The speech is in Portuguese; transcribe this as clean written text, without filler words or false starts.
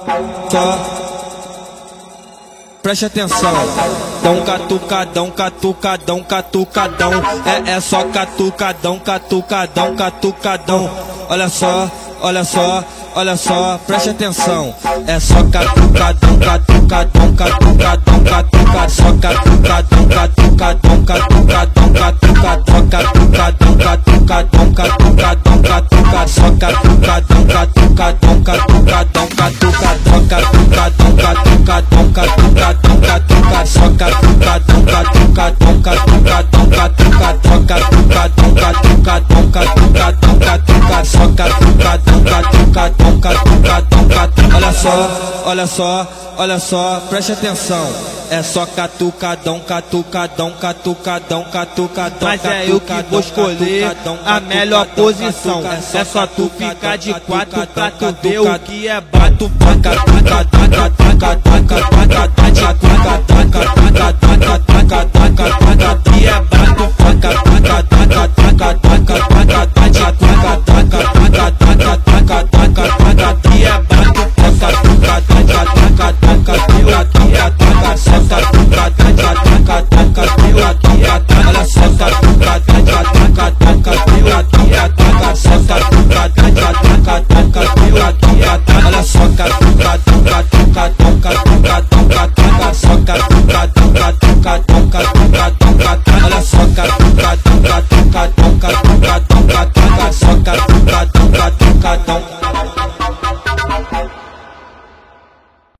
Só preste atenção. Dão catucadão, catucadão, catucadão. É só catucadão, catucadão, catucadão. Olha só, olha só, olha só, preste atenção. É só catucadão, catucadão, catucadão, catucadão. Só catucadão, catucadão, catucadão, catucadão. Catucadão, catucadão, catucadão, catucadão. Só catucadão, catucadão, catucadão, catucadão. Catucadão, catucadão, catucadão, catucadão. Só catucadão, catucadão, catucadão, catucadão. Catucadão, catucadão, catucadão, catucadão. Só catucadão, catucadão, catucadão, catucadão. Olha só, olha só, olha só, preste atenção. É só catucadão, catucadão, catucadão, catucadão. Mas é eu que vou escolher a melhor posição. É só tu ficar de quatro pra tu ver o que é bato. Catucadão, catucadão, catucadão.